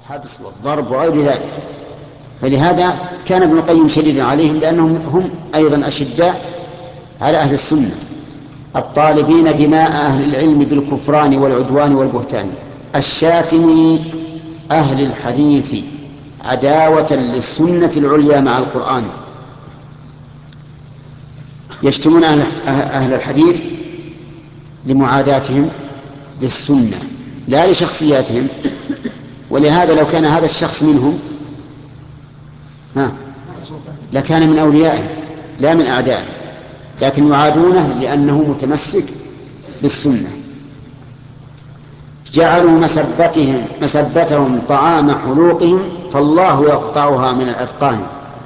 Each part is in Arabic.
والحبس والضرب وغير ذلك. فلهذا كان ابن القيم شديدا عليهم، لأنهم هم أيضا أشداء على أهل السنة الطالبين دماء أهل العلم بالكفران والعدوان والبهتان الشاتم أهل الحديث عداوة للسنة العليا مع القرآن. يشتمون أهل الحديث لمعاداتهم للسنة لا لشخصياتهم. ولهذا لو كان هذا الشخص منهم لكان من أوليائهم لا من أعدائهم، لكن يعادونه لأنه متمسك بالسنة. جعلوا مسبتهم طعام حلوقهم فالله يقطعها من الأذقان.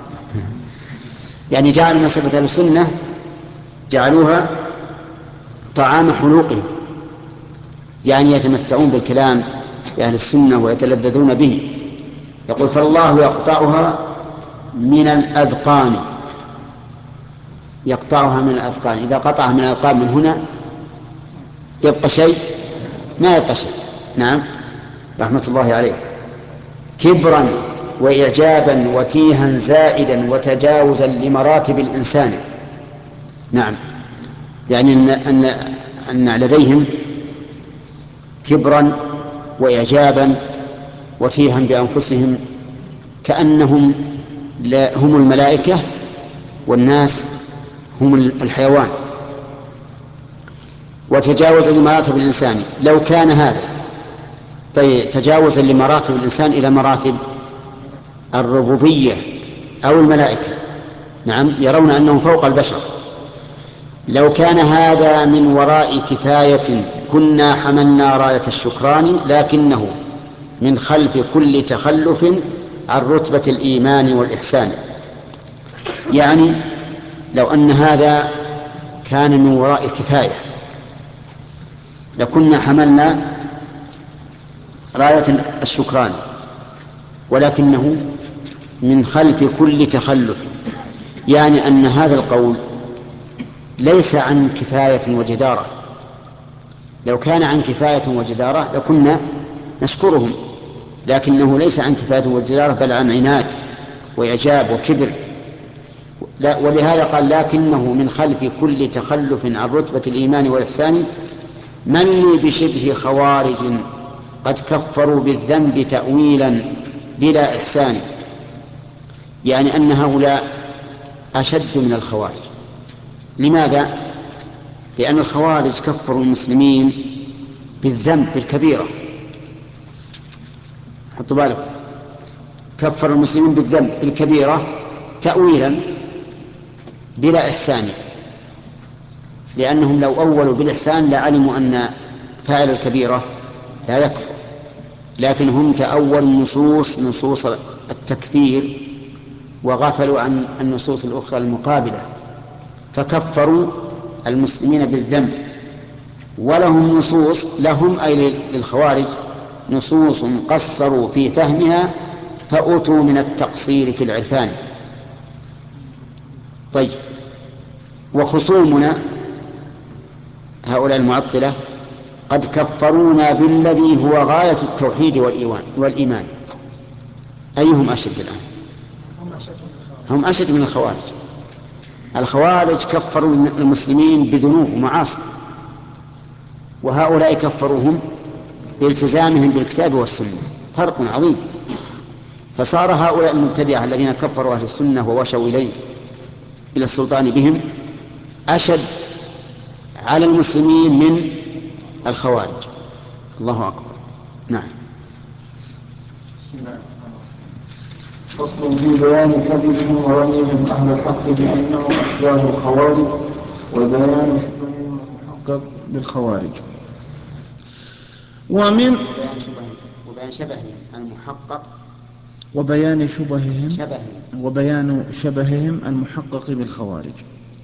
يعني جعلوا مسبة السنة جعلوها طعام حلوقهم، يعني يتمتعون بالكلام بأهل السنة ويتلذذون به. يقول فالله يقطعها من الأذقان، يقطعها من الأذقان. إذا قطعها من الأذقان من هنا يبقى شيء؟ ما يبقى شيء. نعم رحمة الله عليه. كبرا وإعجابا وتيها زائدا وتجاوزا لمراتب الإنسان. نعم، يعني أن لديهم كبرا وإعجابا وتيها بأنفسهم كأنهم هم الملائكة والناس هم الحيوان. وتجاوزا لمراتب الإنسان، لو كان هذا طيب تجاوزا لمراتب الإنسان إلى مراتب الربوبية أو الملائكة، نعم يرون أنهم فوق البشر. لو كان هذا من وراء كفاية كنا حملنا راية الشكران، لكنه من خلف كل تخلف عن رتبة الإيمان والإحسان. يعني لو أن هذا كان من وراء كفاية لكنا حملنا راية الشكران، ولكنه من خلف كل تخلف، يعني أن هذا القول ليس عن كفاية وجدارة. لو كان عن كفاية وجدارة لكنا نشكرهم، لكنه ليس عن كفاية وجدارة بل عن عناد وإعجاب وكبر. ولهذا قال لكنه من خلف كل تخلف عن رتبة الإيمان والإحسان من لي بشبه خوارج قد كفروا بالذنب تأويلا بلا إحسان. يعني أن هؤلاء أشد من الخوارج. لماذا؟ لأن الخوارج كفروا المسلمين بالذنب بالكبيرة، حطوا بالكم، كفر المسلمين بالذنب بالكبيرة تأويلا بلا إحسان، لأنهم لو أولوا بالإحسان لعلموا أن فاعل الكبيرة لا يكفر، لكن هم تأولوا نصوص التكفير وغفلوا عن النصوص الأخرى المقابلة، فكفروا المسلمين بالذنب. ولهم نصوص، لهم أي للخوارج نصوص قصروا في فهمها فأتوا من التقصير في العرفان. طيب، وخصومنا هؤلاء المعطلة قد كفرونا بالذي هو غاية التوحيد والإيمان. أيهم أشد الآن؟ هم أشد من الخوارج. الخوارج كفروا المسلمين بذنوب ومعاصي، وهؤلاء كفروهم بالتزامهم بالكتاب والسنة. فرق عظيم. فصار هؤلاء المبتدعة الذين كفروا أهل السنة ووشوا إلى السلطان بهم أشد على المسلمين من الخوارج. الله أكبر. نعم. فصل في بيان كذبهم ورميهم أهل الحق بأنهم أشباه الخوارج وبيان شبههم المحقق بالخوارج. وبيان شبههم المحقق وبيان شبههم المحقق بالخوارج.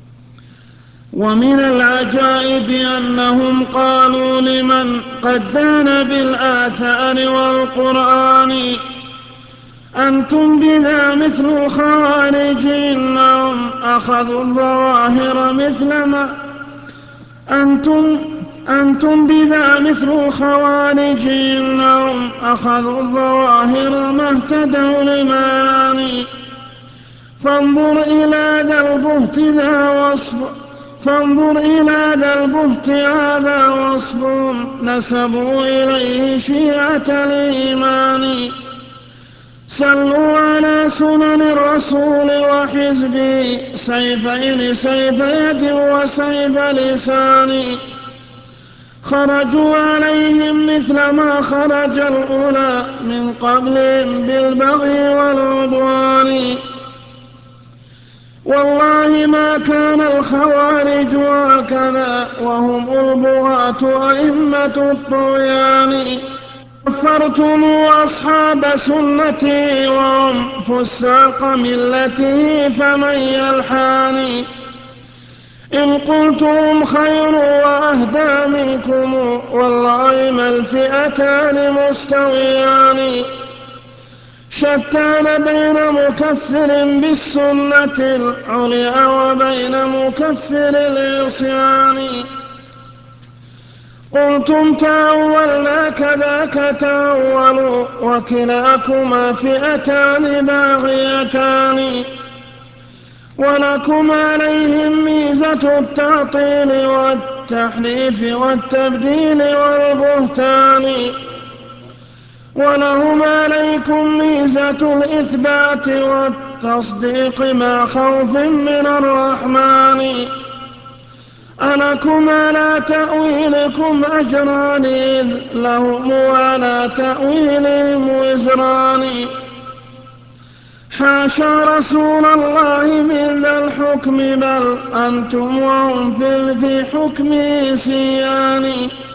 ومن العجائب أنهم قالوا لمن قد دان بالآثار والقرآن أنتم بذا مثل الخوارج إنهم أخذوا الظواهر مثل ما أنتم بذا مثل الخوارج إنهم أخذوا الظواهر ما اهتدوا لمعاني. فانظر إلى ذا البهت هذا وصف نسبوا إليه شيعة الإيمان. سلوا على سنن الرسول وحزبه سيفين سيف يد وسيف لسان. خرجوا عليهم مثل ما خرج الأولى من قبلهم بالبغي والعدوان. والله ما كان الخوارج هكذا وهم البغاة أئمة الطغيان. كفرتم أصحاب سنتي وهم فساق ملته فمن يلحاني. إن قلتم خير وأهدى منكم والله ما الفئتان مستويان. شتان بين مكفر بالسنة العليا وبين مكفر العصيان. قلتم تأولنا كذاك تأولوا وكلاكما فئتان باغيتان. ولكم عليهم ميزة التعطيل والتحريف والتبديل والبهتان. ولهم عليكم ميزة الإثبات والتصديق مع خوف من الرحمن. ألكم على تأويلكم أجران إذ لهم على تأويلهم وزران. حاشا رسول الله من ذا الحكم بل أنتم وهم في حكمه سيان.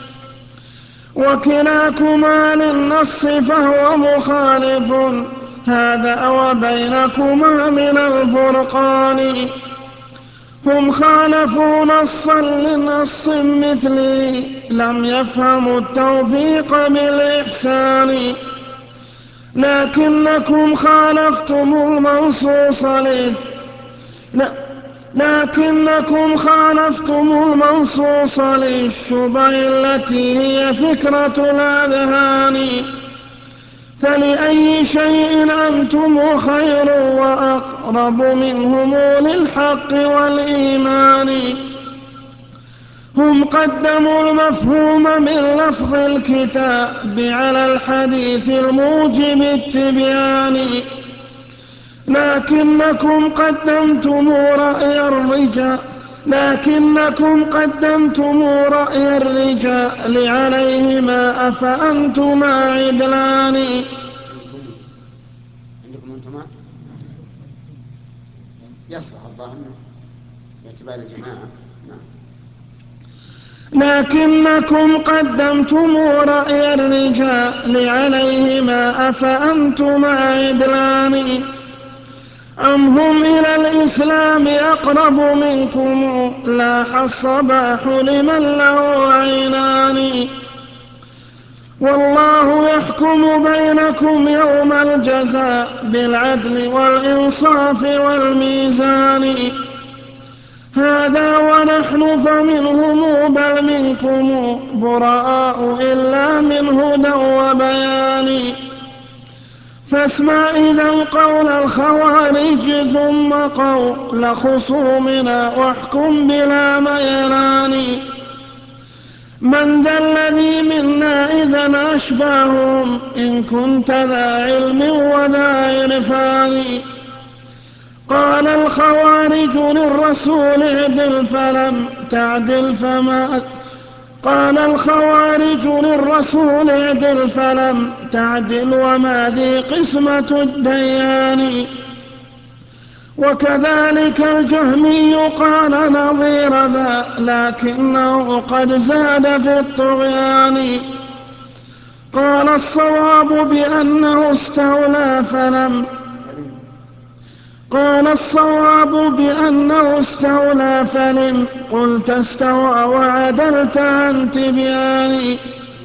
وكلاكما للنص فهو مخالف هذا وبينكما من الفرقان. هم خالفوا نصا لنص مثلي لم يفهموا التوفيق بالإحسان. لكنكم خالفتم المنصوص للشبه التي هي فكرة الأذهان. فلأي شيء أنتم خير وأقرب منهم للحق والإيمان. هم قدموا المفهوم من لفظ الكتاب على الحديث الموجب التبيان. لكنكم قدمتم رأي الرجال عليهما أفأنتما عدلان. عندكم أنتما يصلح الظاهر باعتبار الجماعة. لكنكم قدمتم رأي الرجال عليهما أفأنتما عدلان. أم هم إلى الإسلام أقرب منكم لاح الصباح لمن له عينان. والله يحكم بينكم يوم الجزاء بالعدل والإنصاف والميزان. هذا ونحن فمنهم بل منكم براء إلا من هدى وبيان. فاسمع إذا قول الخوارج ثم قول خصومنا واحكم بلا ميلان. من ذا الذي منا إذا أشباههم إن كنت ذا علم وذا عرفان. قال الخوارج للرسول اعدل فلم تعدل وما ذي قسمة الديان. وكذلك الجهمي قال نظير ذا لكنه قد زاد في الطغيان. قال الصواب بأنه استولى فلم قلت استوى وعدلت عن تبيان.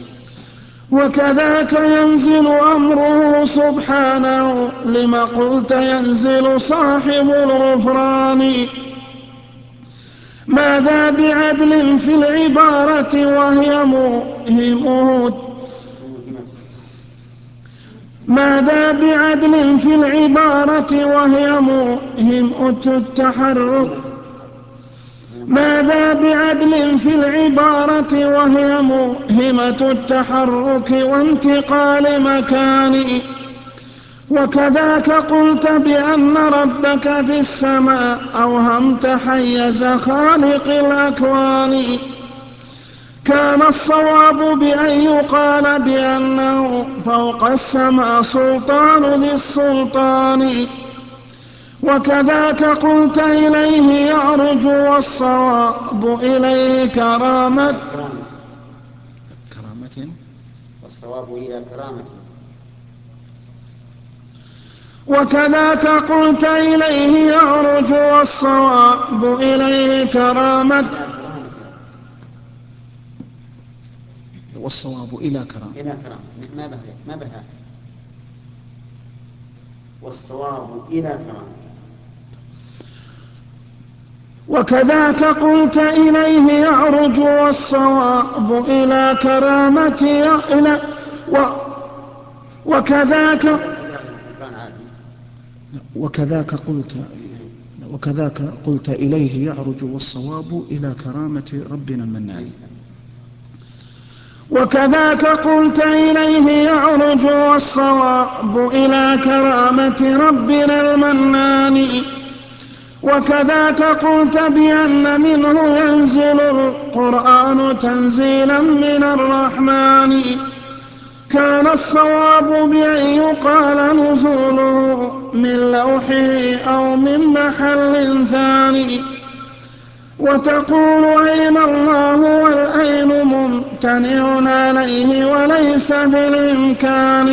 وكذاك ينزل أمره سبحانه لما قلت ينزل صاحب الغفران. ماذا بعدل في العبارة وهي موهمة ماذا بعدل في العبارة وهي موهمة التحرك ماذا بعدل في العبارة وهي موهمة التحرك وانتقال مكان وكذاك قلت بأن ربك في السماء أوهمت حيز خالق الأكوان كان الصواب بأن يقال بأنه فوق السماء سلطان ذي السلطان وكذاك قلت إليه يعرج والصواب إليه كرامة والصواب إلى كرامة وكذاك قلت إليه يعرج والصواب إليه كرامة والصواب إلى كرامة ما بها والصواب إلى كرامة وكذاك قلت إليه يعرج والصواب إلى كرامة وكذاك قلت إليه يعرج والصواب إلى كرامة ربنا المنان وكذاك قلت إليه يعرج والصواب إلى كرامة ربنا المنان وكذاك قلت بأن منه ينزل القرآن تنزيلا من الرحمن كان الصواب بأن يقال نزوله من لوحه أو من محل ثاني وتقول أين الله والأين ممتنع عليه وليس بالإمكان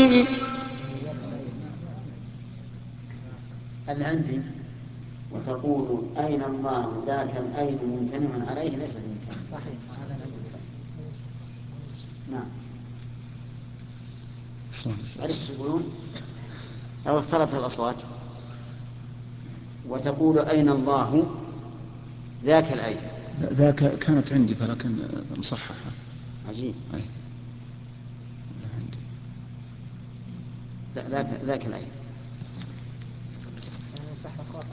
اللي عندي وتقول أين الله ذاك الأين ممتنع عليه ليس بالإمكان صحيح هذا نعم عرفت يقولون أو اختلط الأصوات وتقول أين الله ذاك الأين ذاك كانت عندي فلكن مصححة عجيب أي. لا ذاك الأين صح خطأ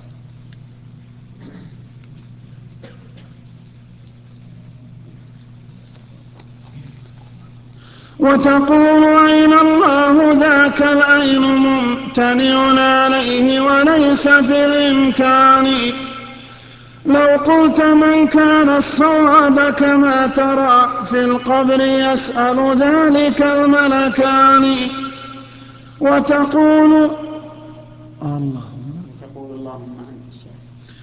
وتقول أين الله ذاك الأين ممتنع عليه وليس في الإمكان لو قلت من كان الصواب كما ترى في القبر يسأل ذلك الملكان وتقول اللهم أنت الشاهد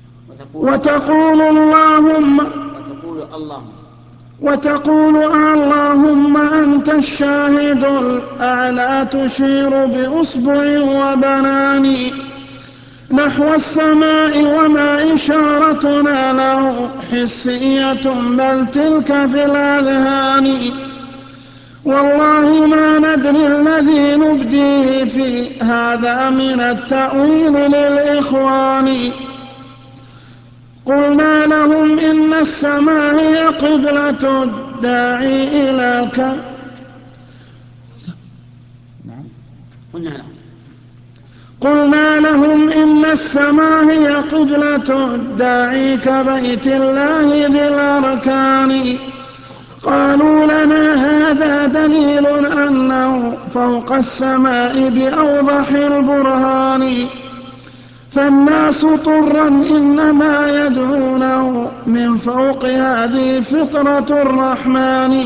وتقول اللهم أنت الشاهد الأعلى تشير بأصبع وبنان نحو السماء وما إشارتنا له حسية بل تلك في الأذهان والله ما ندري الذي نبديه في هذا من التأويل للإخوان قلنا لهم إن السماء هي قبلة الداعي إليك قلنا لهم إن السماء هي قبلة الداعي كبيت الله ذي الأركان قالوا لنا هذا دليل أنه فوق السماء بأوضح البرهان فالناس طرا إنما يدعونه من فوق هذه فطرة الرحمن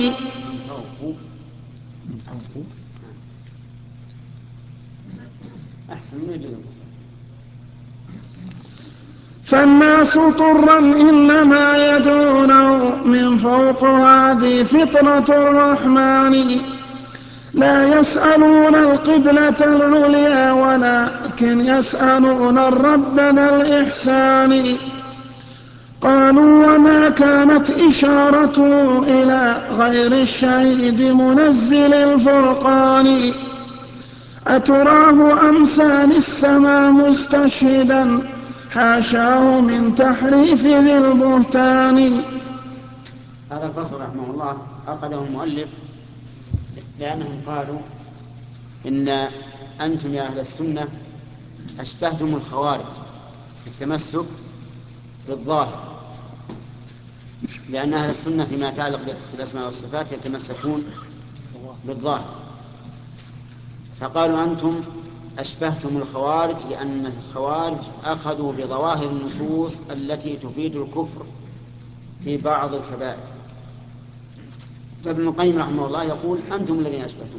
فالناس طرا إنما يدعونه من فوق هذه فطرة الرحمن لا يسألون القبلة العليا ولكن يسألون الرب ذا الإحسان قالوا وما كانت إشارته إلى غير الشهيد منزل الفرقان أتراه أمسى للسماء مستشهدا حاشاه من تحريف ذي البهتان. هذا الفصل رحمه الله عقده المؤلف لأنهم قالوا إن أنتم يا أهل السنة أشبهتم الخوارج في التمسك بالظاهر، لأن أهل السنة فيما يتعلق بالأسماء والصفات يتمسكون بالظاهر، فقالوا أنتم أشبهتم الخوارج لأن الخوارج أخذوا بظواهر النصوص التي تفيد الكفر في بعض الكبائر. فابن القيم رحمه الله يقول أنتم الذين أشبهتم،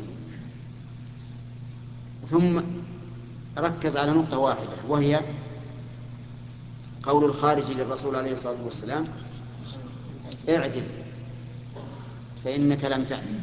ثم ركز على نقطة واحدة وهي قول الخارج للرسول عليه الصلاة والسلام: اعدل فإنك لم تعدل.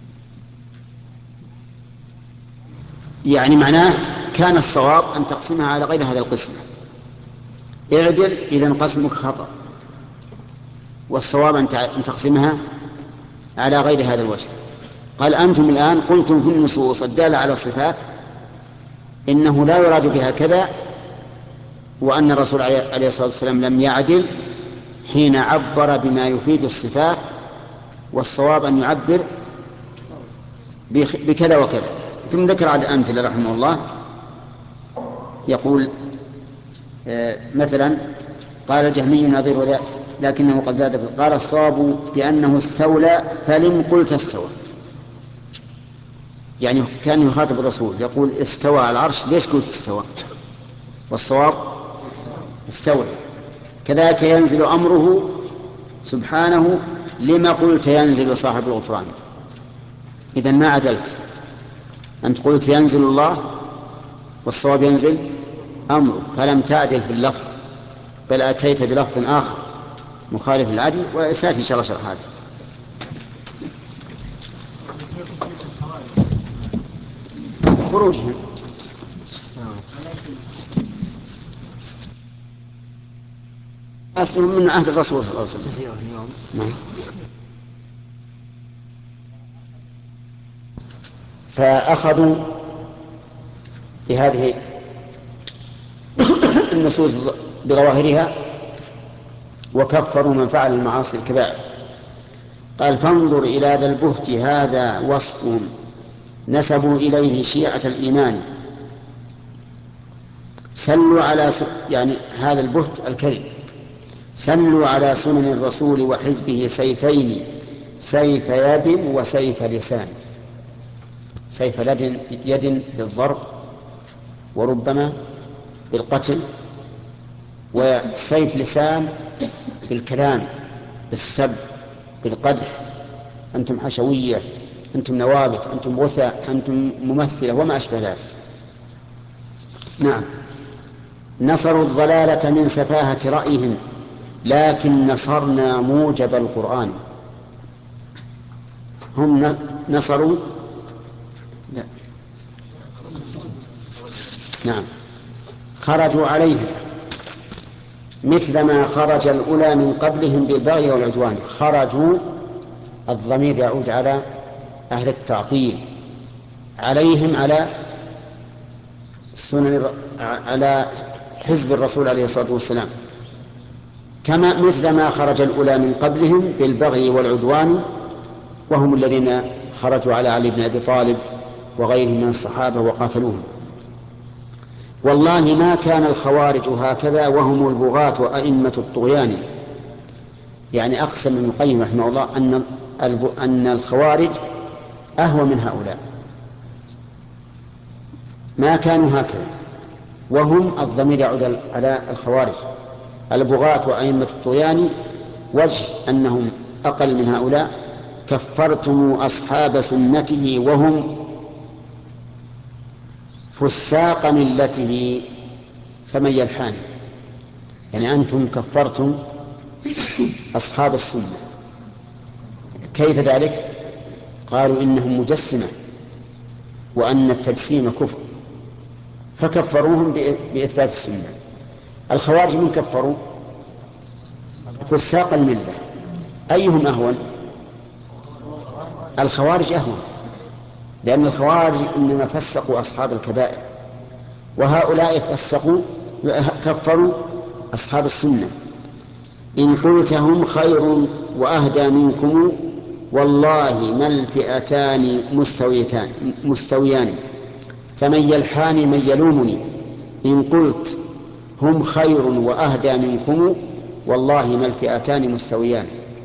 يعني معناه كان الصواب أن تقسمها على غير هذا القسم، اعدل إذن قسمك خطأ، والصواب أن تقسمها على غير هذا الوجه. قال أنتم الآن قلتم في النصوص الدالة على الصفات إنه لا يراد بها كذا، وأن الرسول عليه الصلاة والسلام لم يعدل حين عبر بما يفيد الصفات، والصواب أن يعبر بكذا وكذا. ثم ذكر عدد أمثلة رحمه الله، يقول مثلا قال الجهمي نظير ذلك لكنه قد زاد، قال الصواب بأنه استولى فلم قلت استوى. يعني كان يخاطب الرسول يقول استوى على العرش، ليش قلت استوى؟ والصواب استولى. كذلك ينزل أمره سبحانه، لما قلت ينزل صاحب الغفران؟ إذن ما عدلت، أنت قلت ينزل الله والصواب ينزل أمره، فلم تعدل في اللفظ بل أتيت بلفظ آخر مخالف العدل، وسيأتي إن شاء الله شرح هذا. خروجهم أصلهم من عهد الرسول صلى الله عليه وسلم. نعم. فأخذوا بهذه النصوص بظواهرها وكفروا من فعل المعاصي الكبائر. قال فانظر إلى ذا البهت هذا وصفهم نسبوا إليه شيعة الإيمان، سلوا على يعني هذا البهت الكذب، سلوا على سنن الرسول وحزبه سيفين، سيف يد وسيف لسان. سيف يد بالضرب وربما بالقتل، وسيف لسان بالكلام بالسب بالقدح، أنتم حشوية، أنتم نوابت، أنتم غثاء، أنتم ممثلة وما أشبه ذلك. نعم. نصروا الضلالة من سفاهة رأيهم لكن نصرنا موجب القرآن. هم نصروا لا. نعم. خرجوا عليهم مثل ما خرج الأولى من قبلهم بالبغي والعدوان. خرجوا الضمير يعود على أهل التعطيل، عليهم على على حزب الرسول عليه الصلاة والسلام، كما مثل ما خرج الأولى من قبلهم بالبغي والعدوان، وهم الذين خرجوا على علي بن أبي طالب وغيرهم من الصحابة وقاتلوهم. والله ما كان الخوارج هكذا وهم البغاة وأئمة الطغيان. يعني أقسم ابن القيم رحمه الله أن الخوارج أهوى من هؤلاء، ما كانوا هكذا، وهم الضمير يعود على الخوارج البغاة وأئمة الطغيان، وجه أنهم أقل من هؤلاء. كفرتم أصحاب سنته وهم فساق ملته فمن يلحان. يعني أنتم كفرتم أصحاب السنة. كيف ذلك؟ قالوا إنهم مجسمة وأن التجسيم كفر، فكفروهم بإثبات السنة. الخوارج من كفروا؟ فساق الملة. أيهم أهون؟ الخوارج أهون، لأن الخوارج إنما فسقوا أصحاب الكبائر، وهؤلاء كفروا أصحاب السنة إن قلت هم خير وأهدى منكم والله ما الفئتان مستويان فمن يلحاني من يلومني. إن قلت هم خير وأهدى منكم والله ما الفئتان مستويان.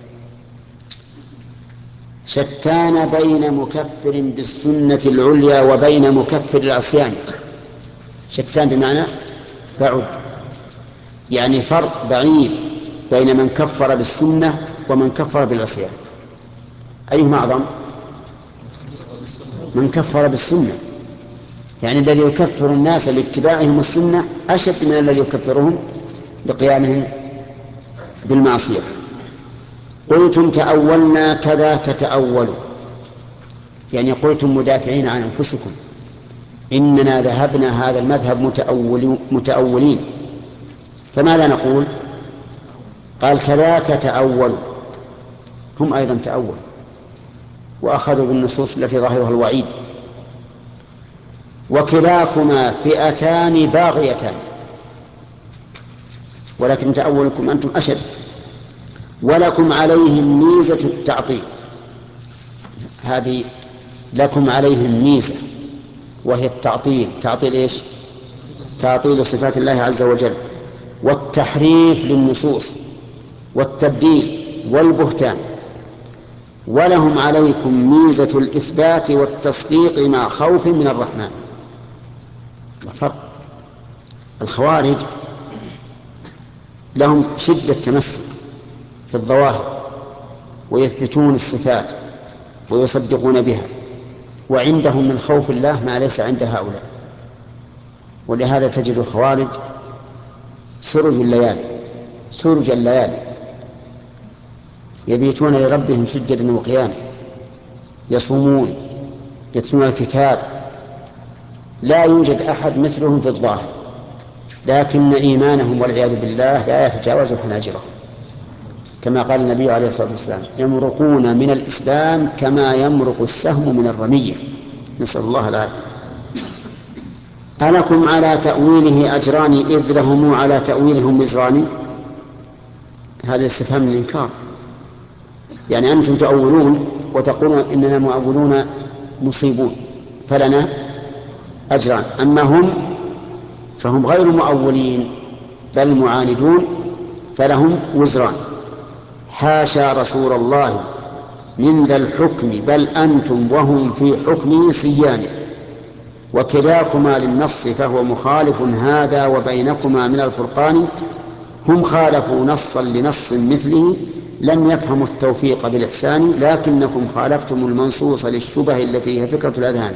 شتان بين مكفر بالسنة العليا وبين مكفر العصيان. شتان بمعنى بعد، يعني فرق بعيد بين من كفر بالسنة ومن كفر بالعصيان. أيهما أعظم؟ من كفر بالسنة، يعني الذي يكفر الناس لاتباعهم السنة أشد من الذي يكفرهم بقيامهم بالمعصية. قلتم تأولنا كذا تتأولوا، يعني قلتم مدافعين عن أنفسكم إننا ذهبنا هذا المذهب متأولين، فماذا نقول؟ قال كذاك تأولوا، هم أيضا تأولوا وأخذوا بالنصوص التي ظاهرها الوعيد. وكلاكما فئتان باغيتان، ولكن تأولكم أنتم أشد. ولكم عليهم ميزة التعطيل، هذه لكم عليهم ميزة وهي التعطيل. تعطيل إيش؟ تعطيل صفات الله عز وجل، والتحريف للنصوص، والتبديل والبهتان. ولهم عليكم ميزة الإثبات والتصديق مع خوف من الرحمن. فرق. الخوارج لهم شدة تمسك في الظواهر ويثبتون الصفات ويصدقون بها، وعندهم من خوف الله ما ليس عند هؤلاء. ولهذا تجد الخوارج سرج الليالي يبيتون لربهم سجدا وقياما، يصومون، يتلون الكتاب، لا يوجد أحد مثلهم في الظاهر، لكن إيمانهم والعياذ بالله لا يتجاوز حناجرهم، كما قال النبي عليه الصلاة والسلام يمرقون من الإسلام كما يمرق السهم من الرمية، نسأل الله العافية. ألكم على تأويله أجران إذ لهم على تأويلهم وزران. هذا استفهام من الإنكار، يعني أنتم تأولون وتقولون إننا مؤولون مصيبون فلنا أجران، أما هم فهم غير مؤولين بل معاندون فلهم وزران. حاشا رسول الله من ذا الحكم بل أنتم وهم في حكمه سيان، وكلاكما للنص فهو مخالف هذا وبينكما من الفرقان. هم خالفوا نصا لنص مثله لم يفهموا التوفيق بالإحسان، لكنكم خالفتم المنصوص للشبه التي هي فكرة الأذهان.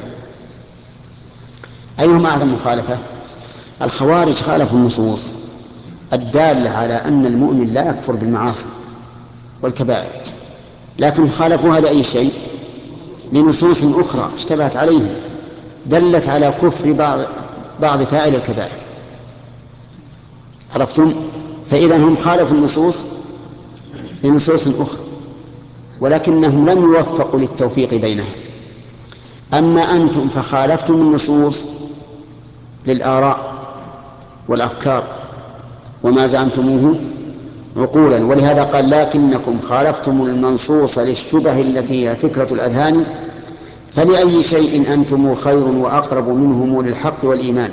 أيهما أعظم مخالفة؟ الخوارج خالفوا النصوص الدالة على أن المؤمن لا يكفر بالمعاصي والكبائر، لكن خالفوها لأي شيء؟ لنصوص أخرى اشتبهت عليهم دلت على كفر بعض فاعل الكبائر. عرفتم؟ فإذا هم خالفوا النصوص لنصوص أخرى ولكنهم لم يوفقوا للتوفيق بينها. أما أنتم فخالفتم النصوص للآراء والأفكار وما زعمتموه عقولا، ولهذا قال لكنكم خالفتم المنصوص للشبه التي هي فكرة الأذهان، فلأي شيء أنتم خير وأقرب منهم للحق والإيمان.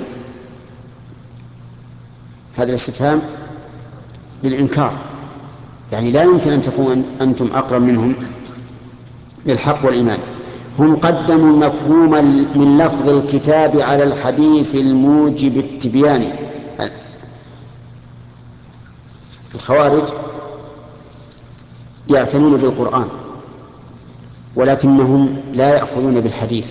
هذا الاستفهام للإنكار، يعني لا يمكن أن تكون أنتم أقرب منهم للحق والإيمان. هم قدموا المفهوم من لفظ الكتاب على الحديث الموجب التبيان. الخوارج يعتنون بالقرآن ولكنهم لا يأخذون بالحديث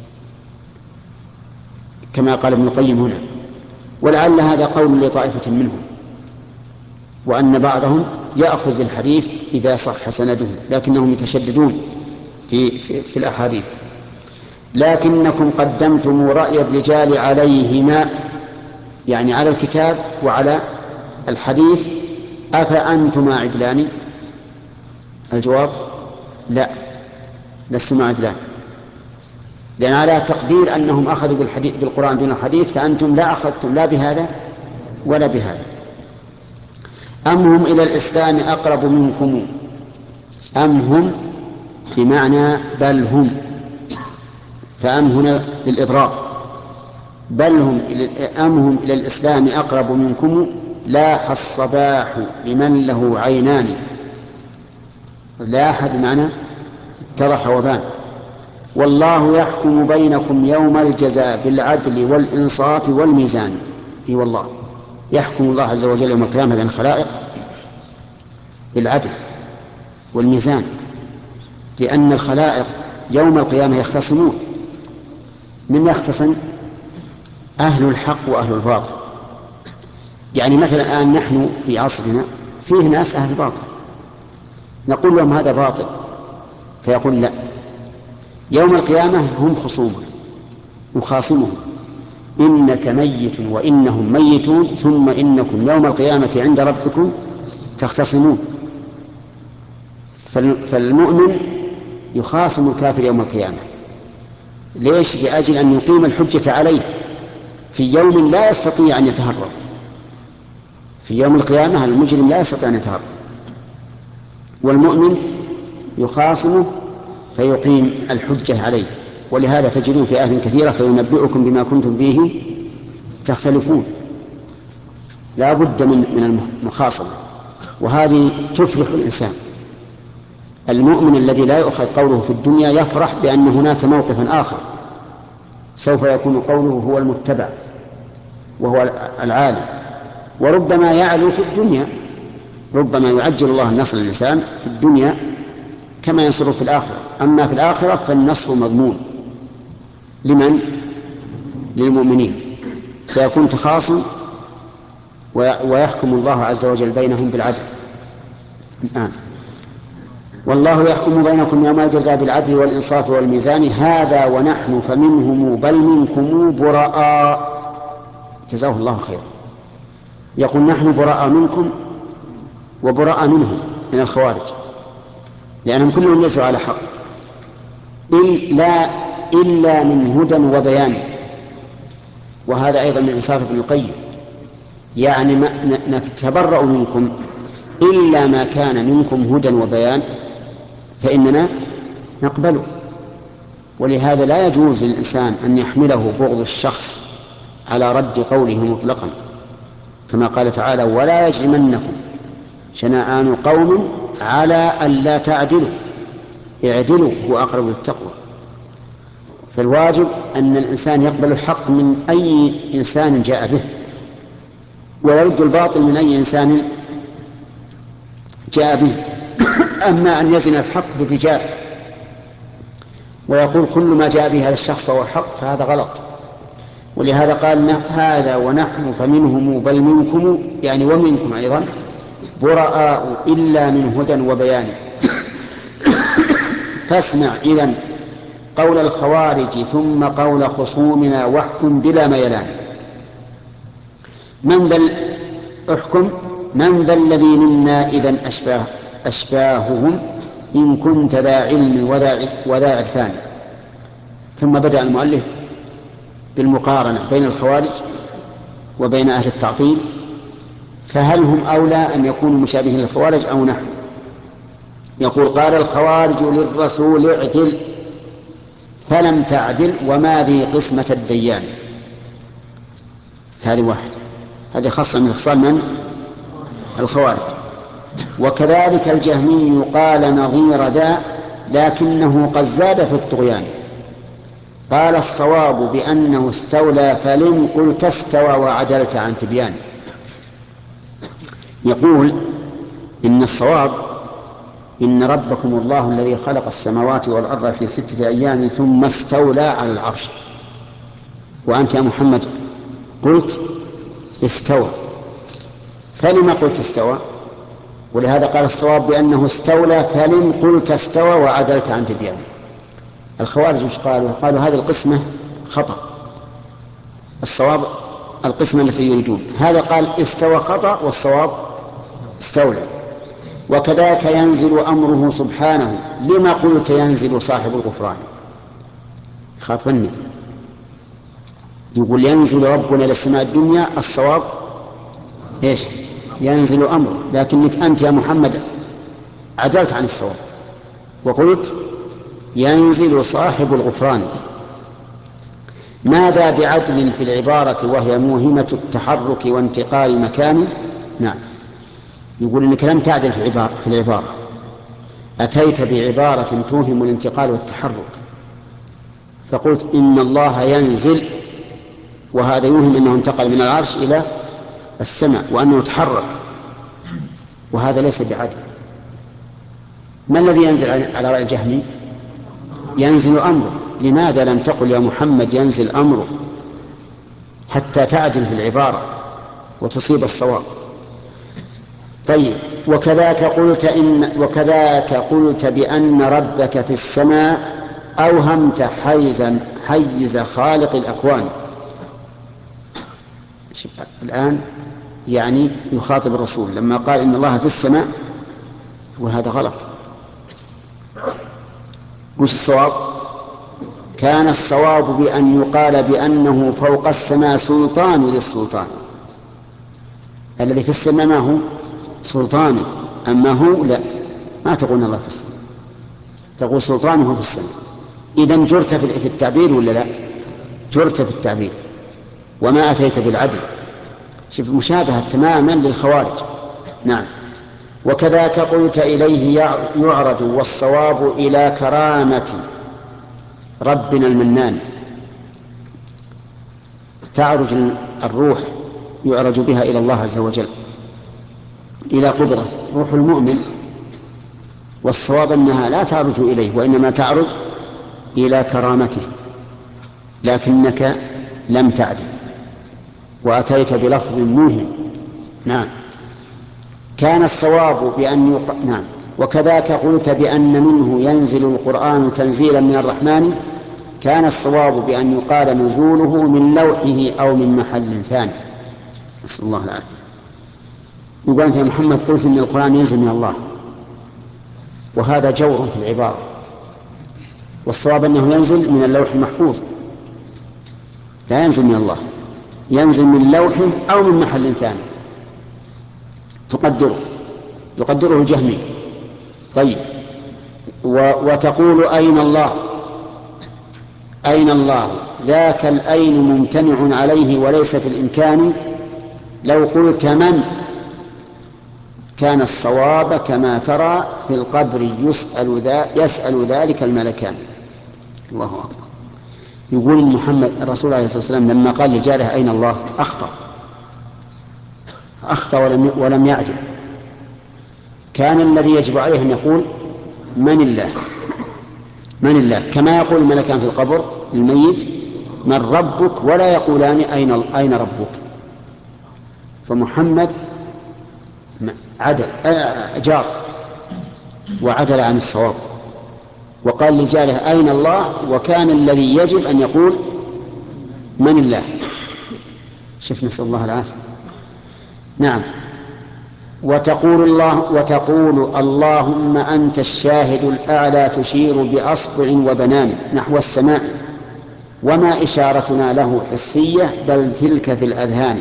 كما قال ابن القيم هنا، ولعل هذا قول لطائفة منهم، وأن بعضهم يأخذ بالحديث إذا صح سنده، لكنهم يتشددون في الأحاديث. لكنكم قدمتم رأي الرجال عليهما، يعني على الكتاب وعلى الحديث، أفأنتما عدلان؟ الجواب لا، لستما عدلان، لأن على تقدير أنهم أخذوا بالقرآن دون الحديث، فأنتم لا أخذتم لا بهذا ولا بهذا. أم هم إلى الإسلام أقرب منكم. أم هم بمعنى بل هم، فأم هنا للإضراب. بل هم أم هم إلى الإسلام أقرب منكم لاح الصباح لمن له عينان. لاح بمعنى اتضح وبان. والله يحكم بينكم يوم الجزاء بالعدل والإنصاف والميزان. اي والله يحكم الله عز وجل يوم القيامة بين الخلائق بالعدل والميزان، لأن الخلائق يوم القيامة يختصمون. من يختصم؟ أهل الحق وأهل الباطل. يعني مثلا الآن نحن في عصرنا فيه ناس أهل الباطل، نقول لهم هذا باطل فيقول لا. يوم القيامة هم خصومه مخاصمهم، إنك ميت وإنهم ميتون ثم إنكم يوم القيامة عند ربكم تختصمون. فالمؤمن يخاصم الكافر يوم القيامة. ليش؟ لأجل أن يقيم الحجة عليه في يوم لا يستطيع أن يتهرب. في يوم القيامة المجرم لا يستطيع أن يتهرب، والمؤمن يخاصمه فيقيم الحجة عليه. ولهذا تجدون في آيات كثيرة فينبئكم بما كنتم فيه تختلفون. لا بد من المخاصمة، وهذه تفرح الإنسان. المؤمن الذي لا يؤخذ قوله في الدنيا يفرح بأن هناك موقفا آخر سوف يكون قوله هو المتبع وهو العالم. وربما يعلو في الدنيا، ربما يعجل الله النصر للإنسان في الدنيا كما ينصره في الآخرة. أما في الآخرة فالنصر مضمون. لمن؟ للمؤمنين. سيكون تخاصم ويحكم الله عز وجل بينهم بالعدل. الآن والله يحكم بينكم يوم الجزاء بالعدل والإنصاف والميزان هذا ونحن فمنهم بل منكم براء. جزاه الله خيرا. يقول نحن براء منكم وبراء منهم من الخوارج، لأنهم كلهم ليسوا على حق إلا من هدى وبيان. وهذا أيضا من إنصاف ابن القيم، يعني نتبرأ منكم إلا ما كان منكم هدى وبيان فإننا نقبله. ولهذا لا يجوز للإنسان أن يحمله بغض الشخص على رد قوله مطلقا، كما قال تعالى ولا يجرمنكم شنآن قوم على ألا تعدلوا اعدلوا هو أقرب للتقوى. فالواجب أن الإنسان يقبل الحق من أي إنسان جاء به، ويرد الباطل من أي إنسان جاء به. أما أن يزن الحق بالرجال ويقول كل ما جاء به هذا الشخص فهو حق فهذا غلط. ولهذا قال هذا ونحن فمنهم بل منكم، يعني ومنكم أيضا براء إلا من هدى وبيان. فاسمع إذن قول الخوارج ثم قول خصومنا واحكم بلا ميلان. احكم من ذا الذي منا إذن أشباههم إن كنت ذا علم وذا عرفان. ثم بدأ المؤلف بالمقارنة بين الخوارج وبين أهل التعطيل، فهل هم أولى أن يكونوا مشابهين للخوارج أو نحن؟ يقول قال الخوارج للرسول اعدل فلم تعدل وما ذي قسمة الديان. هذه واحد، هذه خاصة من خصال من؟ الخوارج. وكذلك الجهمي قال نظير ذا لكنه قد زاد في الطغيان. قال الصواب بأنه استولى فلم قلت استوى وعدلت عن تبيان. يقول إن الصواب إن ربكم الله الذي خلق السماوات والأرض في 6 أيام ثم استولى على العرش، وأنت يا محمد قلت استوى، فلما قلت استوى؟ ولهذا قال الصواب بأنه استولى فلم قلت استوى وعدلت عن تبيانه. الخوارج مش قالوا هذه القسمة خطأ، الصواب القسمة التي يريدون. هذا قال استوى خطأ والصواب استولى. وكذاك ينزل أمره سبحانه لما قلت ينزل صاحب الغفران. خاطبني يقول ينزل ربنا إلى السماء الدنيا، الصواب إيش؟ ينزل أمره، لكنك أنت يا محمد عدلت عن الصواب وقلت ينزل صاحب الغفران. ماذا بعدل في العبارة وهي موهمة التحرك وانتقال مكان؟ نعم، يقول إنك لم تعدل في العبارة، أتيت بعبارة توهم الانتقال والتحرك، فقلت إن الله ينزل، وهذا يوهم أنه انتقل من العرش إلى السماء وأنه تحرك، وهذا ليس بعدل. ما الذي ينزل على رأي الجهمي؟ ينزل أمره. لماذا لم تقل يا محمد ينزل أمره حتى تعدل في العبارة وتصيب الصواب؟ طيب، وكذاك قلت بأن ربك في السماء، أوهمت حيز خالق الأكوان. الآن يعني يخاطب الرسول لما قال إن الله في السماء، وهذا غلط. وش الصواب؟ كان الصواب بأن يقال بأنه فوق السماء سلطان للسلطان. الذي في السماء ما هو سلطانه، أما هو لا، ما تقول الله في السماء، تقول سلطانه في السماء. إذن جرت في التعبير ولا لا؟ جرت في التعبير وما أتيت بالعدل. شوف مشابهة تماما للخوارج. نعم. وكذاك قلت إليه يعرج، والصواب إلى كرامة ربنا المنان. تعرج الروح، يعرج بها إلى الله عز وجل، إلى قبضة روح المؤمن، والصواب أنها لا تعرج إليه، وإنما تعرج إلى كرامته، لكنك لم تعدل وأتيت بلفظ موهم. نعم. كان الصواب بأن نعم. وكذاك قلت بأن منه ينزل القرآن تنزيلا من الرحمن، كان الصواب بأن يقال نزوله من لوحه أو من محل ثاني. نسأل الله العافية. يقول أنت يا محمد قلت إن القرآن ينزل من الله، وهذا جور في العبارة، والصواب أنه ينزل من اللوح المحفوظ، لا ينزل من الله، ينزل من لوحه أو من محل ثاني يقدره الجهمي. طيب، وتقول أين الله؟ أين الله؟ ذاك الأين ممتنع عليه وليس في الإمكان. لو قلت من، كان الصواب كما ترى في القبر يسأل ذلك الملكان. الله أكبر. يقول محمد الرسول عليه الصلاة والسلام لما قال لجاره أين الله أخطأ ولم يعدل. كان الذي يجب عليه أن يقول من الله، من الله، كما يقول الملكان في القبر الميت من ربك، ولا يقولان أين ربك. فمحمد عدل جار وعدل عن الصواب، وقال للجاره أين الله، وكان الذي يجب أن يقول من الله. شوف، نسأل الله العافية. نعم. وتقول اللهم أنت الشاهد الأعلى تشير بأصبع وبنان نحو السماء، وما إشارتنا له حسية بل تلك في الأذهان.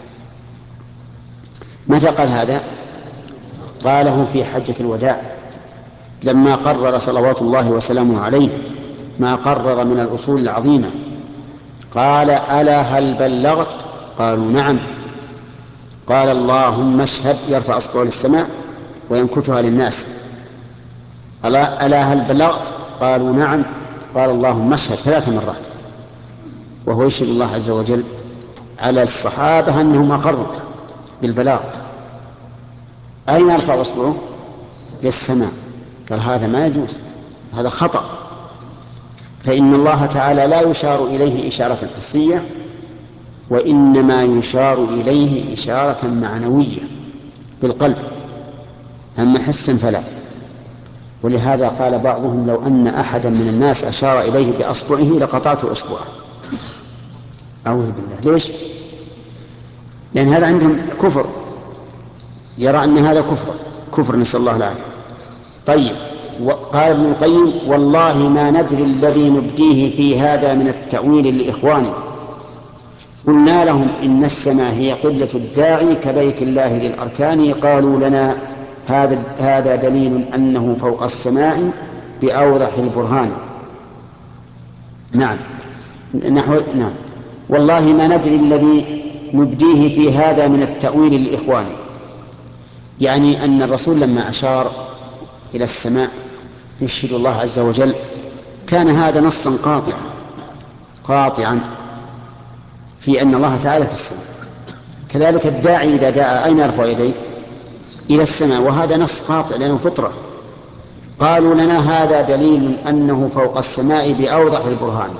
متى قال هذا؟ قاله في حجة الوداع لما قرر صلوات الله وسلامه عليه ما قرر من الأصول العظيمة. قال ألا هل بلغت؟ قالوا نعم. قال اللهم اشهد، يرفع أصبعه للسماء وينكتها للناس. ألا هل بلغت؟ قالوا نعم. قال اللهم اشهد 3 مرات، وهو يشهد الله عز وجل على الصحابة أنهم أقروا بالبلاغ. أين يرفع أصبعه؟ للسماء. قال هذا ما يجوز، هذا خطأ، فإن الله تعالى لا يشار إليه إشارة حسية، وإنما يشار إليه إشارة معنوية بالقلب، أما حسا فلا. ولهذا قال بعضهم لو أن أحدا من الناس أشار إليه بأصبعه لقطعت أصبعه. أعوذ بالله. ليش؟ لأن هذا عندهم كفر، يرى أن هذا كفر، نسأل الله العافية. طيب، قال ابن القيم والله ما ندري الذي نبديه في هذا من التأويل لإخواني، قلنا لهم إن السماء هي قبلة الداعي كبيت الله ذي الأركان قالوا لنا هذا دليل أنه فوق السماء بأوضح البرهان. نعم نعم. والله ما ندري الذي نبديه في هذا من التأويل للإخوان، يعني أن الرسول لما أشار إلى السماء يشهد الله عز وجل كان هذا نصا قاطعا في أن الله تعالى في السماء. كذلك الداعي إذا دعا أين يرفع يديه؟ إلى السماء، وهذا نص قاطع لأنه فطرة. قالوا لنا هذا دليل أنه فوق السماء بأوضح البرهان.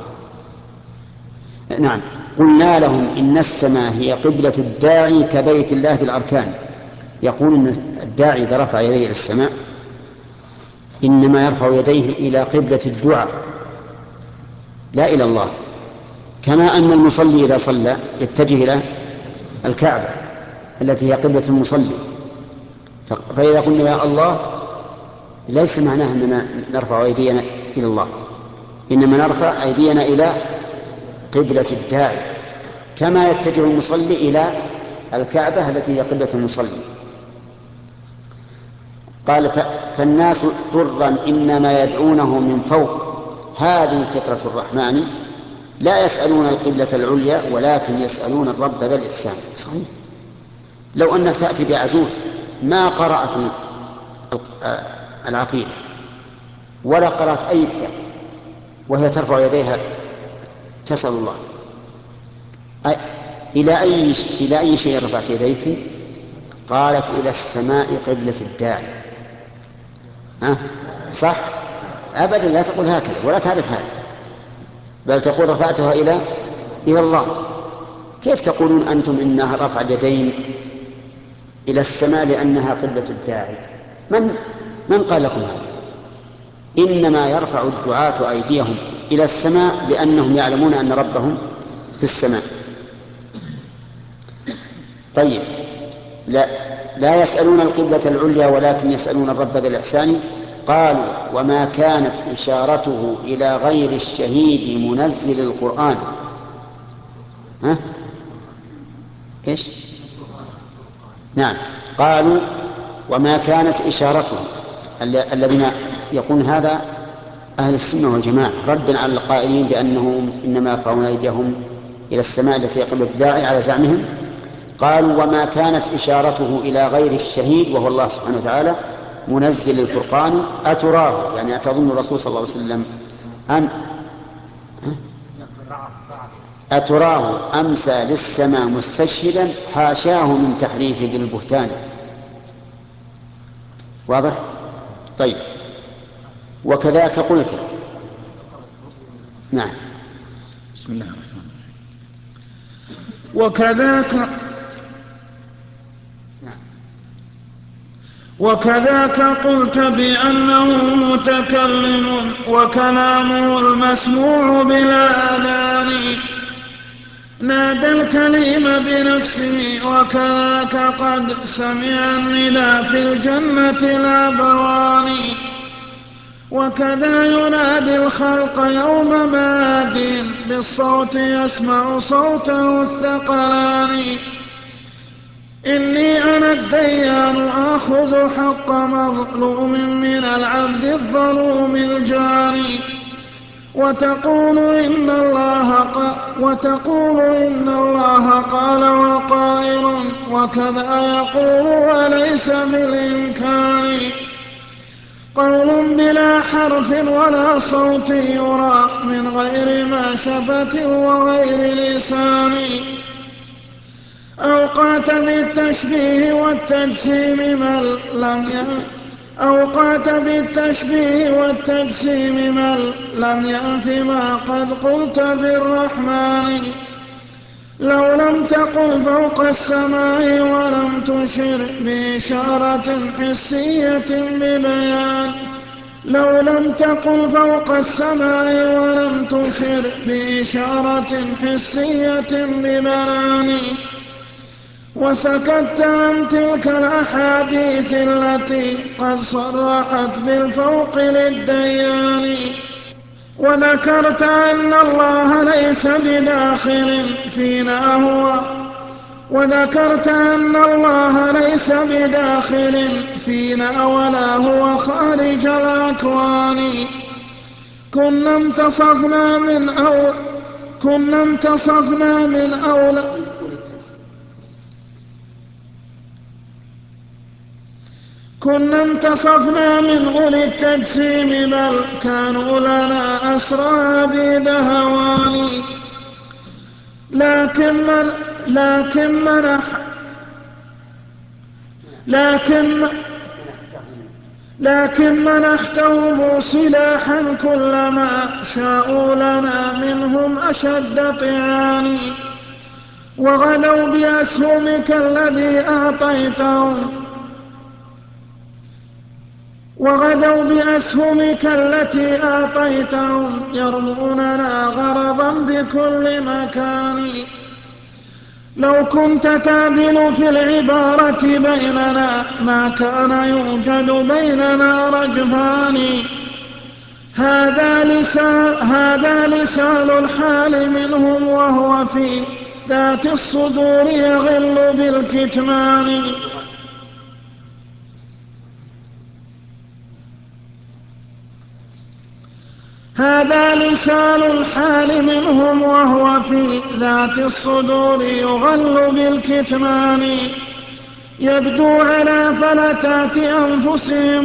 نعم. قلنا لهم إن السماء هي قبلة الداعي كبيت الله ذي الأركان. يقول إن الداعي إذا رفع يديه إلى السماء إنما يرفع يديه إلى قبلة الدعاء لا إلى الله، كما أن المصلي إذا صلى يتجه إلى الكعبة التي هي قبلة المصلي. فإذا قلنا يا الله ليس معناه أننا نرفع أيدينا إلى الله، إنما نرفع أيدينا إلى قبلة الداعي كما يتجه المصلي إلى الكعبة التي هي قبلة المصلي. قال فالناس ضرا إنما يدعونه من فوق، هذه فطرة الرحمن، لا يسألون القبلة العليا ولكن يسألون الرب ذا الإحسان. صحيح، لو أنك تأتي بعجوز ما قرأت العقيدة ولا قرأت أي كتاب وهي ترفع يديها تسأل الله، إلى أي شيء رفعت يديك؟ قالت إلى السماء قبلة الداعي. صح؟ أبدا لا تقول هكذا ولا تعرف هذا، بل تقول رفعتها إلى الله. كيف تقولون أنتم إنها رفع اليدين إلى السماء لأنها قبلة الداعي؟ من قال لكم هذا؟ إنما يرفع الدعاة أيديهم إلى السماء لأنهم يعلمون أن ربهم في السماء. طيب، لا يسألون القبلة العليا ولكن يسألون الرب ذا الإحسان. قالوا وما كانت إشارته إلى غير الشهيد منزل القرآن. إيش؟ نعم، قالوا وما كانت إشارته، الذين يقولون هذا أهل السنة والجماعة ردا على القائلين بأنهم إنما يرفعون أيديهم إلى السماء التي هي قبلة الداعي على زعمهم. قالوا وما كانت إشارته إلى غير الشهيد وهو الله سبحانه وتعالى منزل الفرقان أتراه، يعني أتظن الرسول صلى الله عليه وسلم أتراه أمسى للسماء مستشهدا حاشاه من تحريف ذي البهتان. واضح؟ طيب، وكذاك قلت. نعم، بسم الله الرحمن الرحيم. وكذاك قلت بأنه متكلم وكلامه المسموع بالآذان، نادى الكليم بنفسه وكذاك قد سمع النداء في الجنة الأبوان، وكذا ينادي الخلق يوم ماد بالصوت يسمع صوته الثقلان، إني أنا الديان آخذ حق مظلوم من العبد الظلوم الجاني، وتقول إن الله قال وقائل وكذا يقول وليس بالإمكان، قول بلا حرف ولا صوت يرى من غير ماشفة وغير لسان، أوقات بالتشبيه والتجسيم من لم ينف ما قد قلت بالرحمن، لو لم تقل فوق السماء ولم تشر بإشارة حسية ببيان، لو لم تقل فوق السماء ولم تشر بإشارة حسية ببيان، وسكت عن تلك الأحاديث التي قد صرحت بالفوق للديان، وذكرت أن الله ليس بداخل فينا ولا هو خارج الأكوان. كنا انتصفنا من أولي التجسيم بل كانوا لنا أسرى بدهوان. لكن منحتهم سلاحا كلما شاءوا لنا منهم أشد طعان. وغدوا بأسهمك التي أعطيتهم يرموننا غرضا بكل مكان. لو كنت تعدل في العبارة بيننا ما كان يوجد بيننا رجفان. هذا لسان الحال منهم وهو في ذات الصدور يغل بالكتمان. هذا لسان الحال منهم وهو في ذات الصدور يغل بالكتمان. يبدو على فلتات أنفسهم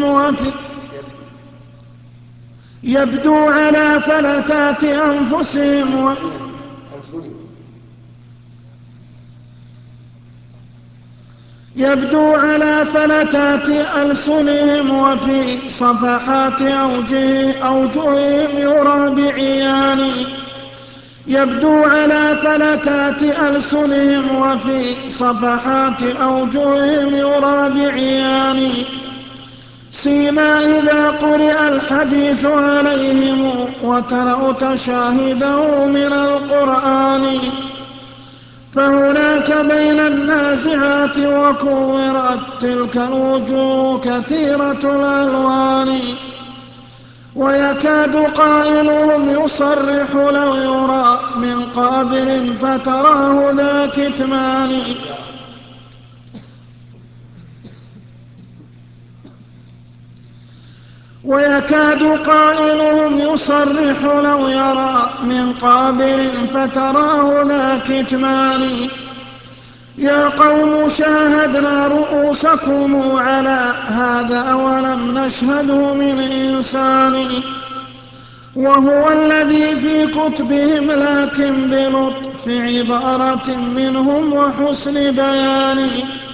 ألسنهم وفي صفحات أوجههم يرى بعيان. سيما إذا قرئ الحديث عليهم وترأت شاهده من القرآن. فهناك بين النازعات وكورت تلك الوجوه كثيرة الألوان. ويكاد قائلهم يصرح لو يرى من قابل فتراه ذا كتمان. يا قوم شاهدنا رؤوسكم على هذا ولم نشهده من إنسان. وهو الذي في كتبهم لكن بلطف عبارة منهم وحسن بيان.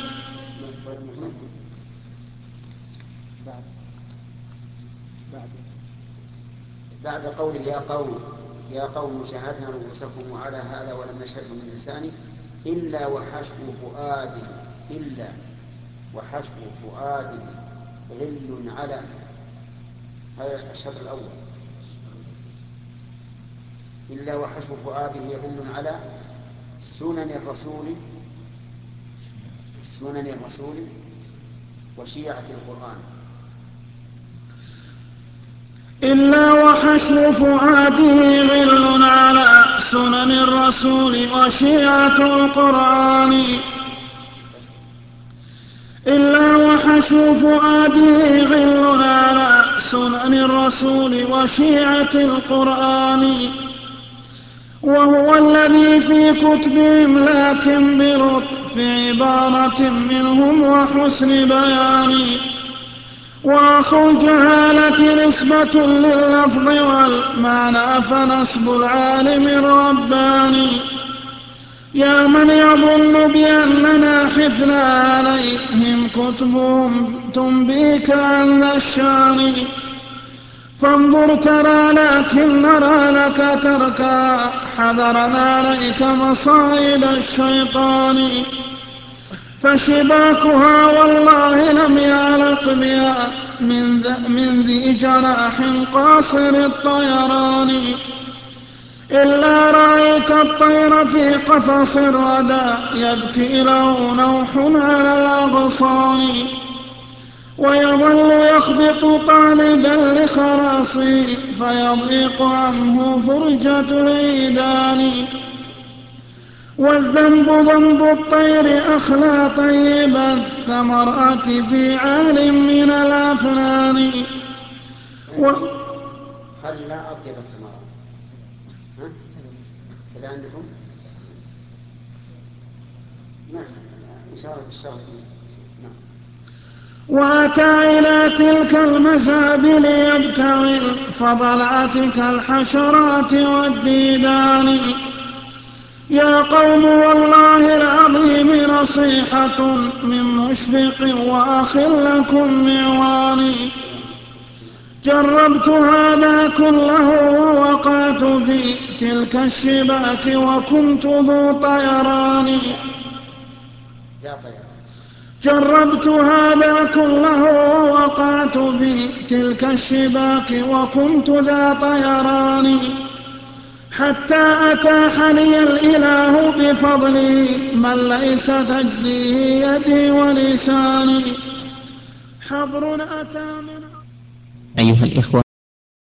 بعد قوله يا قوم شاهدنا رؤوسكم على هذا ولم نشهده من إنسان إلا وحشو فؤاده غل على. هذا الشرط الأول. إلا وحشو فؤاده غل على سنن الرسول وشيعة القرآن. إلا وحشو فؤاده غل على سنن الرسول وشيعة القرآن. إلا وحشو فؤاده غل على سنن الرسول وشيعة القرآن. وهو الذي في كتبهم لكن بلطف عبارة منهم وحسن بيان. وأخو الجهالة نسبة لللفظ والمعنى فنسب العالم الرباني. يا من يظن بأننا حفنا عليهم كتبهم تنبيك عن ذا الشان. فانظر ترى لكن نرى لك تركا حذرا عليك مصائد الشيطان. فشباكها والله لم يعلق بها من ذي جناح قاصر الطيران. إلا رأيت الطير في قفص الردى يبكي له نوح على الأغصان. ويظل يخبط طالبا لخلاصي فيضيق عنه فرجة العيدان. والذنب ذنب الطير أخلى طيب الثمرات في عال من الأفنان. خلى أطيب الثمرات، ها؟ كذا عندكم؟ نعم إن شاء الله بالشرح. نعم. وأتى إلى تلك المزابل يبتغي الفضلات كالحشرات والديدان. يا قوم والله العظيم نصيحة من مشفق وأخ لكم معواني. جربت هذا كله ووقعت في تلك الشباك وكنت ذو طيران. جربت هذا كله ووقعت في تلك الشباك وكنت ذا طيران. حتى أتاح لي الإله بفضله من ليس تجزيه يدي ولساني. حبر أتى من أيها الإخوة